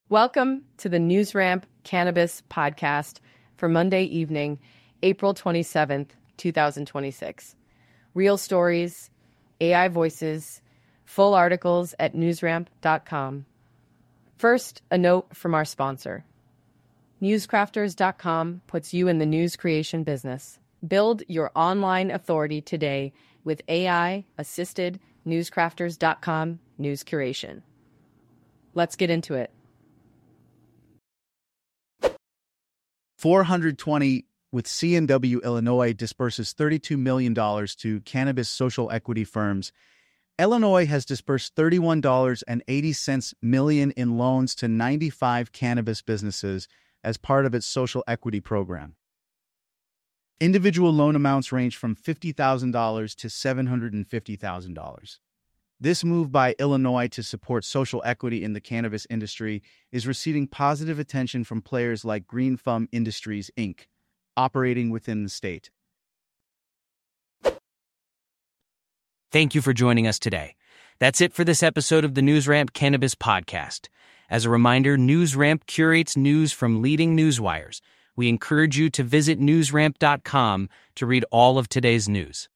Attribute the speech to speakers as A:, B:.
A: Welcome to the NewsRamp Cannabis Podcast for Monday evening, April 27th, 2026. Real stories, AI voices, full articles at newsramp.com. First, a note from our sponsor. Newscrafters.com puts you in the news creation business. Build your online authority today with AI-assisted Newscrafters.com news curation. Let's get into it.
B: 420 with C&W Illinois disperses $32 million to cannabis social equity firms. Illinois has dispersed $31.80 million in loans to 95 cannabis businesses as part of its social equity program. Individual loan amounts range from $50,000 to $750,000. This move by Illinois to support social equity in the cannabis industry is receiving positive attention from players like Green Thumb Industries, Inc., operating within the state.
C: Thank you for joining us today. That's it for this episode of the NewsRamp Cannabis Podcast. As a reminder, NewsRamp curates news from leading newswires. We encourage you to visit newsramp.com to read all of today's news.